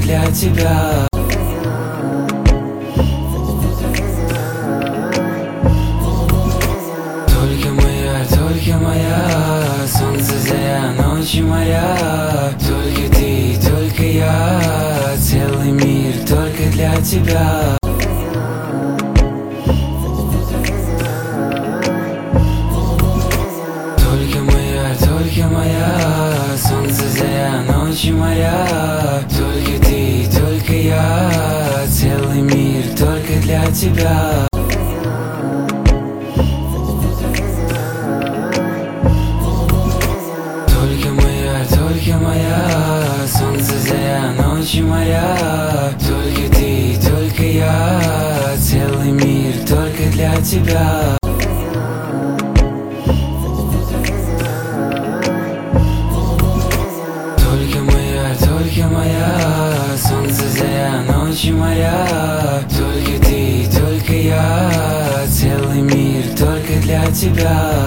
для тебя. Только моя, солнце, заря, ночи моя. Только ты, только я, целый мир только для тебя. Только моя, солнце, заря, ночи моя. Только ты, только я, целый мир только для тебя. Только моя, солнце, заря, ночи моя. Только ты, только я, целый мир только для тебя. Только моя, солнце, заря, ночи моя. Только ты, только я, целый мир только для тебя.